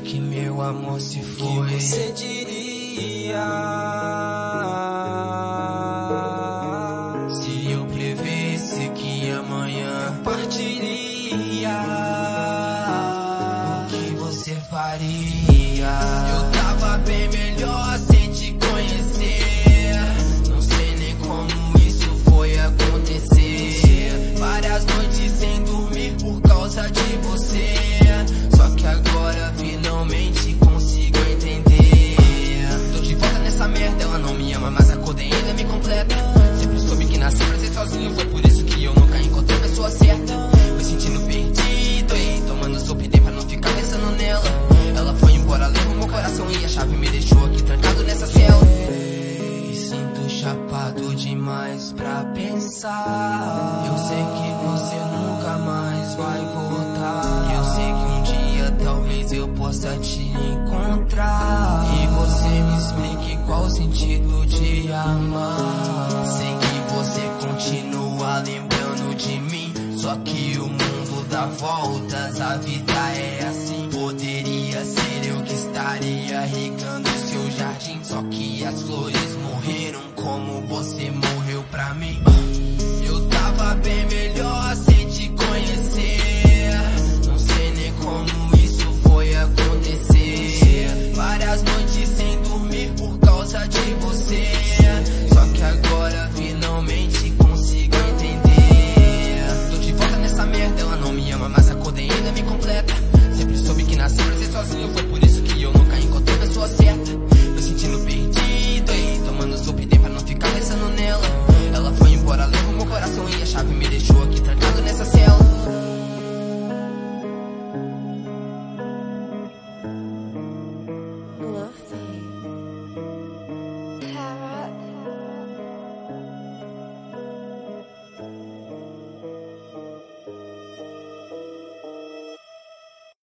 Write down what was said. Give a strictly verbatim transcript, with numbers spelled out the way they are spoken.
que meu amor se foi. Que você diria se eu previsse que amanhã partiria? O que você faria? Eu tava bem melhor sem te conhecer. Não sei nem como isso foi acontecer. Várias noites sem dormir por causa de você. Só que agora finalmente consigo entender. Tô de volta nessa merda, ela não me ama, mas acordei e ainda me completa. Sempre soube que nasci pra ser sozinho, foi por isso que eu nunca encontrei a pessoa certa. Me sentindo perdido e tomando sopa e dei pra não ficar pensando nela. Ela foi embora, levou meu coração e a chave me deixou aqui trancado nessa cela. Me sinto chapado demais pra pensar. Eu sei que você nunca mais vai voltar. Eu sei que um dia talvez eu possa te encontrar e você me explique qual o sentido de amar. Sei que você continua lembrando de mim, só que o mundo dá voltas, a vida é assim. Poderia ser eu que estaria regando seu jardim, só que as flores morreram como você morreu pra mim. Eu tava bem melhor assim.